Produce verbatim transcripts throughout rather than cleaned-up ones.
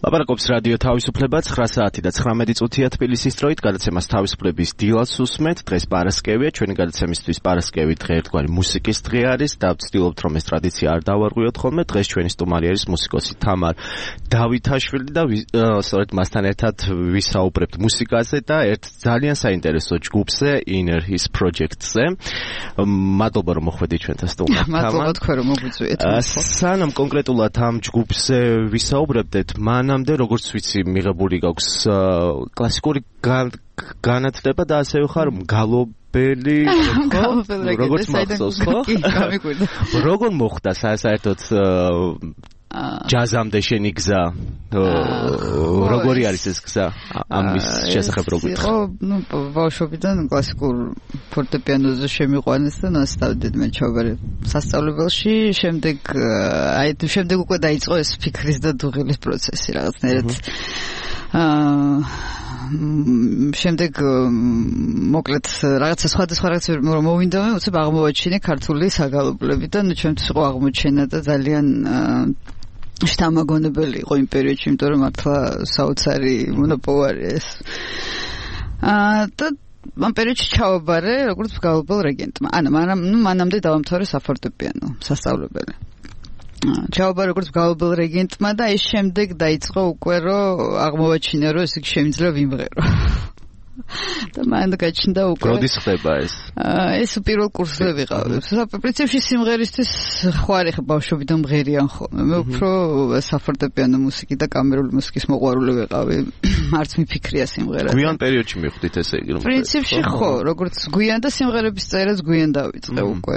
ლაპარაკობს რადიო თავისუფლება ცხრა საათი და ცხრამეტი წუთია თბილისის დროით გადაცემას თავისუფლების დილას უსმენთ. დღეს პარასკევია, ჩვენი გადაცემისთვის პარასკევი დღე ერთგვარი მუსიკის დღე არის და ვცდილობთ რომ ეს ტრადიცია არ დავარღვიოთ ხოლმე. დღეს ჩვენი სტუმარი არის მუსიკოსი თამარ დავითაშვილი და სწორედ მასთან ერთად ვისაუბრებთ მუსიკაზე და ერთ ძალიან საინტერესო ჯგუფზე Inner His Project-ზე. მადლობა რომ მოხვედით ჩვენთან სტუმრად. მადლობა თქვენ რომ მოგვიწვიეთ. სანამ კონკრეტულად ამ ჯგუფზე ვისაუბრებდეთ, მანამდე როგორც ვიცი მიღებული გაქვს კლასიკური განათლება და ასევე ხარ მგალობელი, როგორც მახსოვს, ხო? როგორ მოხდა საერთოდ ჯაზამდე შენი გზა? როგორი არის ეს გზა? ამის შესახებ რო გითხრა. ხო, ნუ ბავშვობიდან კლასიკურ ფორტეპიანოზე შემიყვანეს და ნასწავლდით მე ჩავგარე სასწავლებელში, შემდეგ აი შემდეგ უკვე დაიწყო ეს ფიქრის და დუღილის პროცესი რაღაცნაირად. აა შემდეგ მოკლედ რაღაცა სხვადასხვა რაღაცები რომ მოვინდომე, უცებ აღმოვაჩინე ქართული საგალობლები და ნუ ჩემთვის იყო აღმოჩენა და ძალიან შთამაგონებელი იყო იმ პერიოდში, იმიტომ რომ მართლა საოცარი მონოპოლარი ეს. აა და ამ პერიოდში ჩავაბარე როგორც მგალობელ რეგენტმა. ანუ მანამ ნუ მანამდე დავამთავრე საფორტეპიანო სასწავლებელი. ჩავაბარე როგორც მგალობელ რეგენტმა და ეს შემდეგ დაიწყო უკვე რომ აღმოვაჩინე რომ ეს შემიძლია ვიმღერო. და მან გაჩნდა უკვე როდის ხდება ეს? აა ეს პირველ კურსზე ვიყავ. პრინციპში სიმღერისთვის ხوارი ხა ბავშვობიდან მღერიან ხოლმე. მე უფრო საფორტეპიანო მუსიკი და კამერული მუსიკის მოყვარული ვიყავი. არც მიფიქრია სიმღერა. გვიან პერიოდში მიხვდით ესე იგი რომ პრინციპში ხო, როგორც გვიან და სიმღერების წერას გვიან დავიწყე უკვე.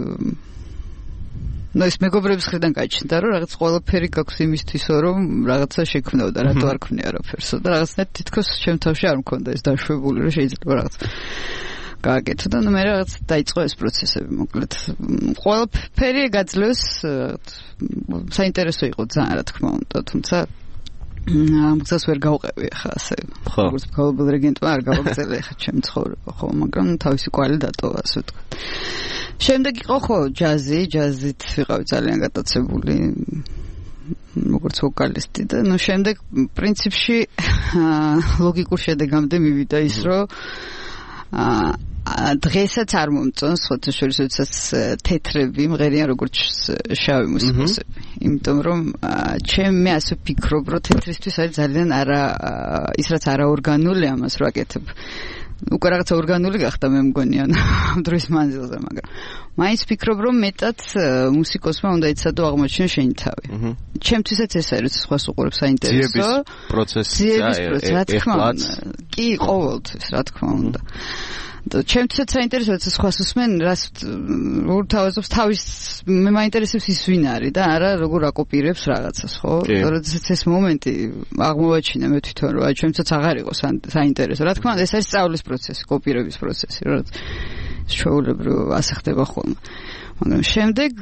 ნუ ეს მეგობრების ხრიდან გაჩნდა რომ რაღაც ყველაფერი გაქვს იმისთვისო რომ რაღაცა შექმნავდა, რატო არ ქმნი არაფერსო და რაღაცნაირად თითქოს ჩემ თავში არ მქონდა ეს დაშვებული რომ შეიძლება რაღაც გააკეთო და ნუ მე რაღაც დაიწყო ეს პროცესები მოკლედ. ყველაფერი გაძლევს საინტერესო იყო ძალიან რა თქმა უნდა, თუმცა ამ გზას ვერ გავყევი ხა ასე. როგორც მგალობელ რეგენტმა არ გავაგზავნე ხა ჩემ ცხოვრება ხო, მაგრამ თავისი კვალი დატოვა ასე ვთქვათ. შემდეგ იყო ხო ჯაზი, ჯაზით ვიყავი ძალიან გატაცებული როგორც ვოკალისტი და ნუ შემდეგ პრინციპში ლოგიკურ შედეგამდე მივიდა ის რომ დღესაც არ მომწონს ხოთაშორის როდესაც თეთრები მღერიან როგორც შავი მუსიკოსები. იმიტომ რომ ჩემ მე ასე ვფიქრობ რომ თეთრისთვის არის ძალიან არა ის რაც არაორგანული ამას რო აკეთებ. უკვე რაღაცა ორგანული გახდა მე მგონია ამ დროის მანძილზე, მაგრამ მაინც ვფიქრობ რომ მეტად მუსიკოსმა უნდა იცადო აღმოჩნია შენი თავი. ჩემთვისაც ეს არის სხვას უყურებს საინტერესო. ძიების პროცესი რა თქმა უნდა. კი, ყოველთვის რა თქმა უნდა. ჩემთვისაც საინტერესო რაც სხვას უსმენ, რას ურთავაზობს თავის მე მაინტერესებს ის ვინ არის და არა როგორ აკოპირებს რაღაცას, ხო? როდესაც ეს მომენტი აღმოვაჩინე მე თვითონ რომ აი ჩემთვისაც აღარ იყო საინტერესო. რა თქმა უნდა ეს არის სწავლის პროცესი, კოპირების პროცესი, რაც ჩვეულებრივ ასე ხდება ხოლმე. მაგრამ შემდეგ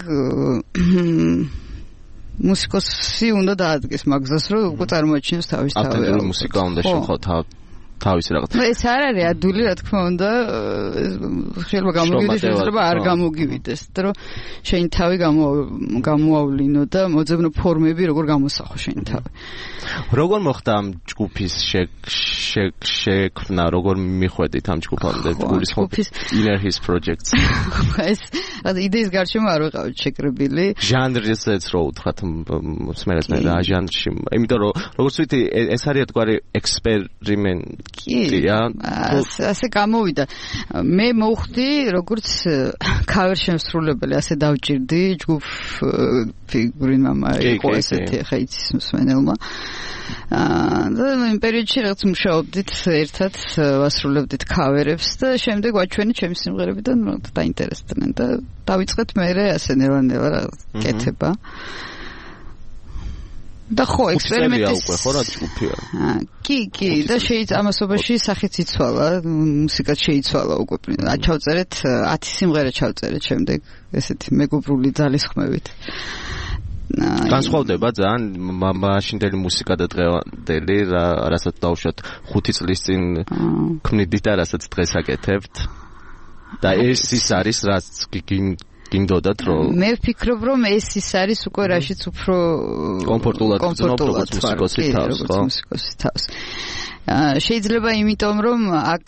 მუსიკოსი უნდა დაადგეს მაგზას რომ უკვე წარმოაჩინოს თავის თავი. ავტენტური მუსიკა უნდა შეხვდეთ თავის რაღაც. ეს არ არის ადვილი რა თქმა უნდა, შეიძლება გამოგივიდეს, შეიძლება არ გამოგივიდეს, და რომ შენი თავი გამოავლინო და მოძებნო ფორმები როგორ გამოსახო შენი თავი. როგორ მოხდა ამ ჯგუფის შექმნა, როგორ მიხვედით ამ ჯგუფამდე გულისხმობთ Inner His Project? ეს იდეის გარშემო არ ვიყავით შეკრებილი. ჟანრზეც რო უთხრათ მსმენელს მე რა ჟანრში, იმიტომ რომ როგორც ვთქვი ეს არის ერთგვარი ექსპერიმენტი. კი, ასე გამოვიდა. მე მოვხდი როგორც cover შემსრულებელი, ასე დავჭირდი ჯგუფ ფიგურინ მამა იყო ესეთი ხა იცის მსმენელმა. და იმ პერიოდში რაღაც მუშაობდით ერთად, ვასრულებდით cover-ებს და შემდეგ ვაჩვენე ჩემი სიმღერები და დაინტერესდნენ და დავიწყეთ მე ასე ნელა-ნელა კეთება. და ხო ექსპერიმენტის უკვე ხო რა ჯგუფია. კი, კი, და შეიძლება ამასობაში სახეც იცვალა, მუსიკაც შეიცვალა უკვე. ჩავწერეთ ათი სიმღერა ჩავწერეთ შემდეგ ესეთი მეგობრული ძალისხმევით. განსხვავდება ძალიან მაშინდელი მუსიკა და დღევანდელი, რასაც დავუშვათ ხუთი წლის წინ ქმნიდით და რასაც დღეს აკეთებთ. და ეს ის არის რაც გინდოდათ რომ მე ვფიქრობ რომ ეს ის არის უკვე რაშიც უფრო კომფორტულად როგორც მუსიკოსი თავს ხო მუსიკოსი თავს შეიძლება იმიტომ რომ აქ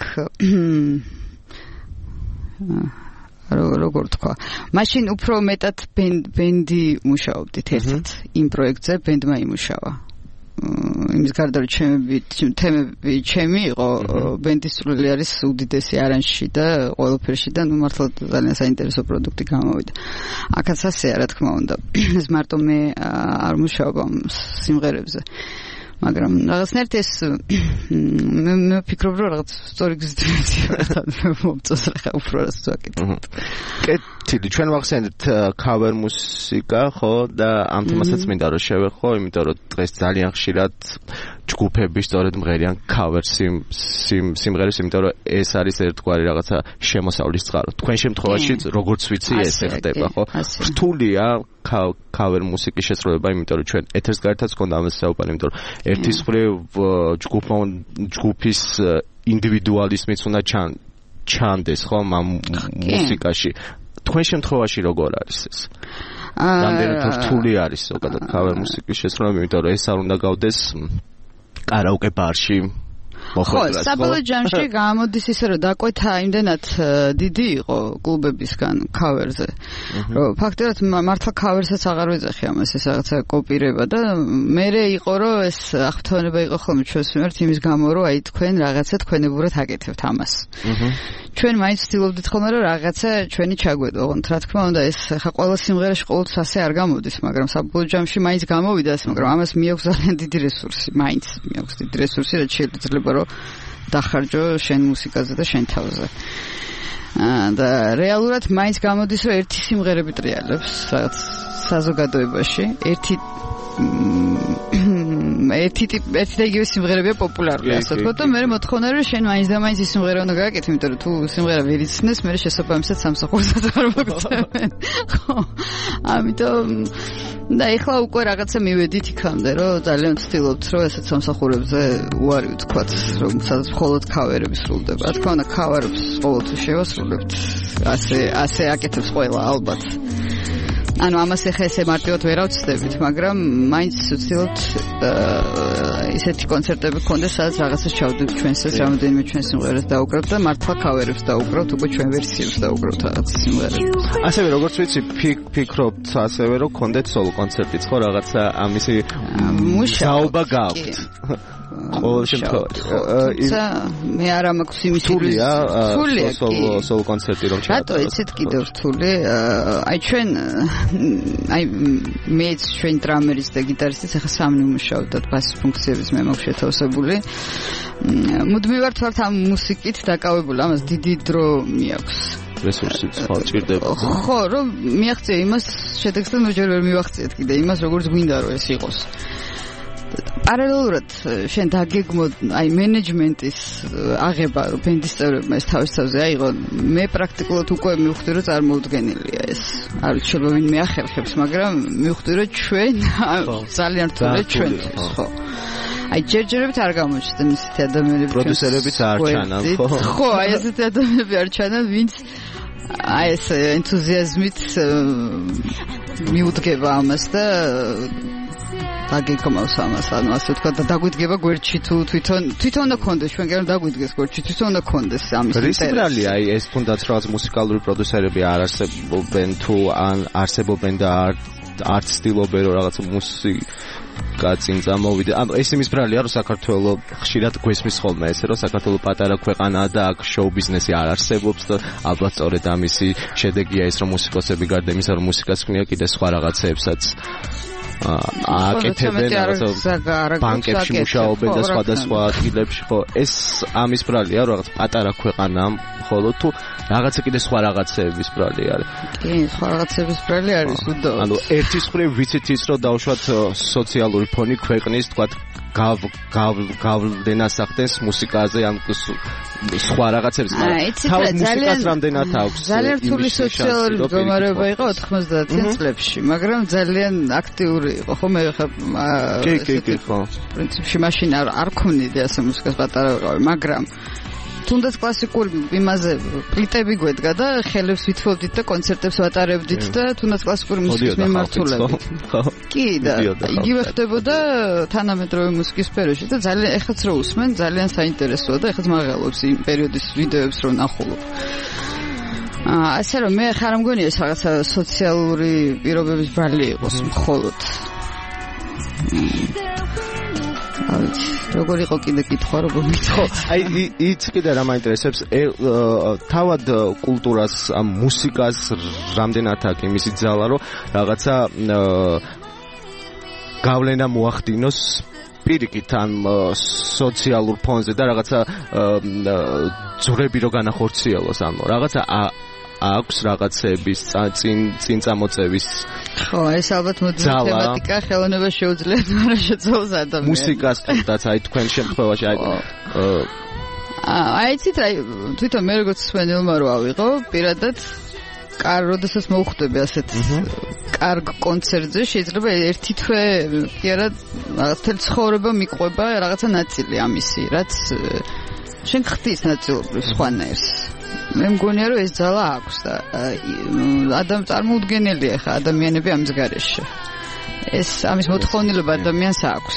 როგორ თქვა მაშინ უფრო მეტად ბენდი მუშაობდით ერთად იმ პროექტზე ბენდმა იმუშავა იმის გარდა რომ ჩემი თემები ჩემი იყო ბენდის სრული არის უდიდესი არანჟში და ყველაფერში და ნუ მართლა ძალიან საინტერესო პროდუქტი გამოვიდა აქაც ასეა რა თქმა უნდა ეს მარტო მე არ მუშაობ ამ სიმღერებზე მაგრამ რაღაცნაირად ეს მე მე ვფიქრობ რომ რაღაც სწორი გზით მომწონს რა უფრო რას ვაკეთებ. კეთილი ჩვენ ვახსენებთ cover მუსიკა ხო და ამ თემასაც მინდა რომ შევეხო იმიტომ რომ დღეს ძალიან ხშირად ჯგუფები სწორედ მღერიან cover სიმღერებს იმიტომ რომ ეს არის ერთგვარი რაღაცა შემოსავლის წყარო. თქვენ შემთხვევაში როგორც ვიცი ეს ხდება ხო? რთულია cover მუსიკის შესრულება იმიტომ რომ ჩვენ ეთერს გარეთაც გქონდა ამას საუბარი იმიტომ რომ ერთის მხრივ ჯგუფმა ჯგუფის ინდივიდუალიზმიც უნდა ჩანდეს ხო ამ მუსიკაში თქვენ შემთხვევაში როგორ არის ეს? რამდენად რთული არის ზოგადად cover მუსიკის შესრულება იმიტომ რომ ეს არ უნდა გავდეს კარაოკე ბარში ხო, საბოლოო ჯამში გამოდის ისე რომ დაკვეთა იმდენად დიდი იყო კლუბებისგან cover-ზე. რომ ფაქტობრივად მართლა cover-საც აღარ ვეძახი ამას ეს რაღაცა კოპირება და მერე იყო რომ ეს აღფრთოვნება იყო ხოლმე ჩვენს მიმართ იმის გამო რომ აი თქვენ რაღაცა თქვენებურად აკეთებთ ამას. ჩვენ მაინც ვცდილობდით ხოლმე რომ რაღაცა ჩვენი ჩაგვედო. ოღონდ რა თქმა უნდა ეს ხა ყველა სიმღერაში ყოველთვის ასე არ გამოდის, მაგრამ საბოლოო ჯამში მაინც გამოვიდა ეს, მაგრამ ამას მიაქვს ძალიან დიდი რესურსი, მაინც მიაქვს დიდი რესურსი, რაც შეიძლება რომ დახარჯო შენ მუსიკაზე და შენ თავზე. და რეალურად მაინც გამოდის რომ ერთი სიმღერები ტრიალებს რაღაც საზოგადოებაში, ერთი ერთი ტიპი ერთი და იგივე სიმღერებია პოპულარული ასე ვთქვათ და მე მოთხოვნა რომ შენ მაინც და მაინც ის სიმღერა უნდა გააკეთე, იმიტომ რომ თუ სიმღერა ვერ იცნეს, მე შესაბამისად სამსახურსაც არ მოგწევენ. ხო. ამიტომ და ეხლა უკვე რაღაცა მივედით იქამდე, რომ ძალიან ვცდილობთ, რომ ესეც სამსახურებზე უარი ვთქვათ, რომ სადაც მხოლოდ cover-ები სრულდება. რა თქმა უნდა, cover-ებს ყოველთვის შევასრულებთ. ასე ასე აკეთებს ყველა ალბათ. ანუ ამას ახლა ესე მარტივად ვერ ავწდებით, მაგრამ მაინც ვცდილობთ ისეთი კონცერტები გქონდეს, სადაც რაღაცას ჩავდებით ჩვენს ეს რამოდენიმე ჩვენს სიმღერას დაუკრავთ და მართლა cover-ებს დაუკრავთ, უკვე ჩვენ ვერსიებს დაუკრავთ რაღაც სიმღერებს. ასევე როგორც ვიცი, ფიქრობთ ასევე რომ გქონდეთ სოლო კონცერტიც ხო რაღაცა ამისი მუშაობა გაქვთ. ყოველ შემთხვევაში მე არ მაქვს იმის რთულია სოლო სოლო კონცერტი რომ ჩაატაროთ. რატო იცით კიდევ რთული? აი ჩვენ აი მეც ჩვენ დრამერის და გიტარისტიც ახლა სამნი მუშაობდათ ბასის ფუნქციების მე მაქვს შეთავსებული. მუდმივად ვართ ამ მუსიკით დაკავებული, ამას დიდი დრო მიაქვს. რესურსიც ხო ჭირდება. ხო, რომ მიაღწია იმას შედეგს და ნოჯერ ვერ მივაღწიეთ კიდე იმას როგორც გვინდა რომ ეს იყოს. პარალელურად შენ დაგეგმო აი მენეჯმენტის აღება რომ ბენდის წევრებმა ეს თავის თავზე აიღო მე პრაქტიკულად უკვე მივხვდი რომ წარმოუდგენელია ეს არ ვიცი შეიძლება ვინმე ახერხებს მაგრამ მივხვდი რომ ჩვენ ძალიან რთულია ჩვენ ხო აი ჯერჯერობით არ გამოჩნდა ისეთი ადამიანები პროდიუსერებიც არ ჩანან ხო ხო აი ესეთი ადამიანები არ ჩანან ვინც აი ეს ენთუზიაზმით მიუდგება ამას და დაგეკომავს ამას, ანუ ასე ვთქვა და დაგვიდგება გვერდში თუ თვითონ თვითონ უნდა კონდეს ჩვენ კი არ დაგვიდგეს გვერდში თვითონ უნდა კონდეს ამის ინტერესი. რისკრალია აი ეს თუნდაც რაღაც მუსიკალური პროდიუსერები არ არსებობენ თუ ან არსებობენ და არ არ ცდილობენ რომ რაღაც მუსიკა წინ წამოვიდა. ანუ ეს იმის ბრალია რომ საქართველოს ხშირად გვესმის ხოლმე ესე რომ საქართველოს პატარა ქვეყანაა და აქ შოუ ბიზნესი არ არსებობს და ალბათ სწორედ ამისი შედეგია ეს რომ მუსიკოსები გარდა იმისა რომ მუსიკას ქმნიან კიდე სხვა რაღაცეებსაც აკეთებენ ბანკებში მუშაობენ და სხვადასხვა ადგილებში ხო ეს ამის ბრალია რომ რაღაც პატარა ქვეყანაა ხოლო თუ რაღაცა კიდე სხვა რაღაცეების ბრალი არის კი სხვა რაღაცების ბრალი არის უდო ანუ ერთის მხრივ ვიცით ის რომ დავუშვათ სოციალური ფონი ქვეყნის თქვა გავ გავ გავლენას ახდენს მუსიკაზე ამ სხვა რაღაცებს მაგრამ თავად მუსიკას რამდენად აქვს ძალიან რთული სოციალური მდგომარეობა იყო ოთხმოცდაათიან წლებში მაგრამ ძალიან აქტიური იყო ხო მე ხა კი კი კი ხო პრინციპში მაშინ არ არ ქმნიდი ასე მუსიკას პატარა ვიყავი მაგრამ თუნდაც კლასიკურ იმაზე პლიტები გვედგა და ხელებს ვითხოვდით და კონცერტებს ვატარებდით და თუნდაც კლასიკური მუსიკის მიმართულებით. კი და იგივე ხდებოდა თანამედროვე მუსიკის სფეროში და ძალიან ეხაც რო უსმენ ძალიან საინტერესოა და ეხაც მაღალობს იმ პერიოდის ვიდეოებს რო ნახულობ. აა ასე რომ მე ხარ მგონია ეს რაღაცა სოციალური პირობების ბრალი იყოს მხოლოდ. ავიც როგორ იყო კიდე კითხვა როგორ მითხო აი იც კიდე რა მაინტერესებს თავად კულტურას ამ მუსიკას რამდენად აქვს იმისი ძალა რომ რაღაცა გავლენა მოახდინოს პირიქით ამ სოციალურ ფონზე და რაღაცა ძვრები რო განახორციელოს ანუ რაღაცა აქვს რაღაცების წინ წინ წამოწევის ხო ეს ალბათ მოძრავ თემატიკა ხელოვნება შეუძლიათ მაგრამ შეძლოს ადამიანს მუსიკას თუნდაც აი თქვენ შემთხვევაში აი აი იცით აი თვითონ მე როგორც სვენელმა რო ავიღო პირადად კარ როდესაც მოვხვდები ასეთ კარგ კონცერტზე შეიძლება ერთი თვე კი არა რაღაც თელ ცხოვრება მიყვება რაღაცა ნაწილი ამისი რაც შენ ხდის ნაწილობრივ სხვანაირს მე მგონია რომ ეს ძალა აქვს და ადამ წარმოუდგენელია ხა ადამიანები ამის გარეშე ეს ამის მოთხოვნილება ადამიანს აქვს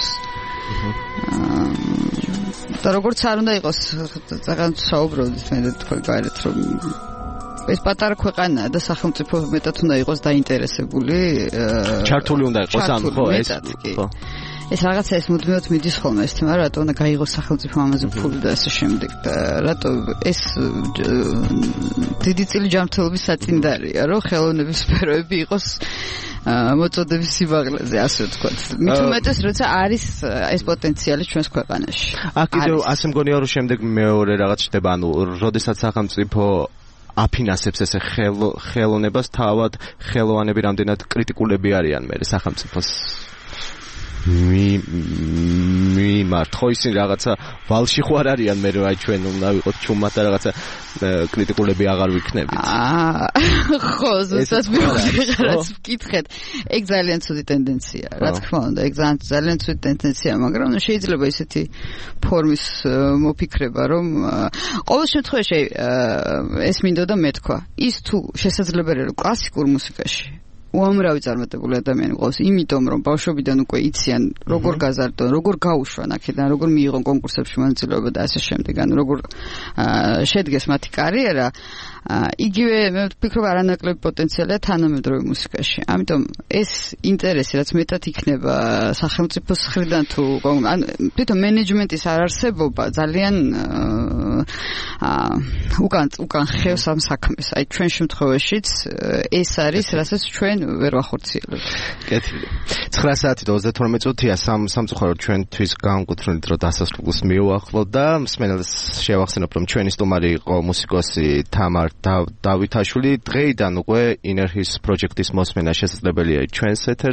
და როგორც არ უნდა იყოს ძალიან საუბრობთ მე და თქვენ გარეთ რომ ეს პატარა ქვეყანაა და სახელმწიფო მეტად უნდა იყოს დაინტერესებული ჩართული უნდა იყოს ამ ხო ეს ხო ეს რაღაცა ეს მუდმივად მიდის ხოლმე ეს თემა რატო უნდა გაიღოს სახელმწიფო ამაზე ფული და ასე შემდეგ და რატო ეს დიდი წილი ჯანმრთელობის საწინდარია რომ ხელოვნების სფეროები იყოს მოწოდების სიმაღლეზე ასე ვთქვათ მით უმეტეს როცა არის ეს პოტენციალი ჩვენს ქვეყანაში აქ კიდევ ასე მგონია რომ შემდეგ მეორე რაღაც ხდება ანუ როდესაც სახელმწიფო აფინანსებს ესე ხელოვნებას თავად ხელოვანები რამდენად კრიტიკულები არიან მე სახელმწიფოს მი მიმართ ხო ისინი რაღაცა ვალში ხო არ არიან მე რა ჩვენ უნდა ვიყოთ ჩუმად და რაღაცა კრიტიკულები აღარ ვიქნებით აა ხო ზუსტად მივიღეთ ვკითხეთ ეგ ძალიან ცუდი ტენდენციაა რა თქმა უნდა ეგ ძალიან ცუდი ტენდენციაა მაგრამ შეიძლება ისეთი ფორმის მოფიქრება რომ ყოველ შემთხვევაში ეს მინდოდა მეთქვა ის თუ შესაძლებელია რომ კლასიკურ მუსიკაში უამრავი წარმატებული ადამიანი ყავს, იმიტომ რომ ბავშვობიდან უკვე იციან როგორ გაზარდონ, როგორ გაუშვან აქედან, როგორ მიიღონ კონკურსებში მონაწილეობა და ასე შემდეგ, ანუ როგორ შედგეს მათი კარიერა, იგივე მე ვფიქრობ არანაკლები პოტენციალია თანამედროვე მუსიკაში. ამიტომ ეს ინტერესი რაც მეტად იქნება სახელმწიფოს მხრიდან თუ ან თვითონ მენეჯმენტის არარსებობა ძალიან უკან უკან ხევს ამ საქმეს. აი ჩვენ შემთხვევაშიც ეს არის, რასაც ჩვენ ვერ ვახორციელებთ. კეთილი. ცხრა საათი და ოცდათორმეტ წუთია სამწუხაროდ ჩვენთვის განკუთვნილი დრო დასასრულს მივუახლოვთ და მსმენელს შევახსენებ რომ ჩვენი სტუმარი იყო მუსიკოსი თამარ დავითაშვილი დღეიდან უკვე Inner His პროექტის მოსმენა შესაძლებელია ჩვენს ეთერში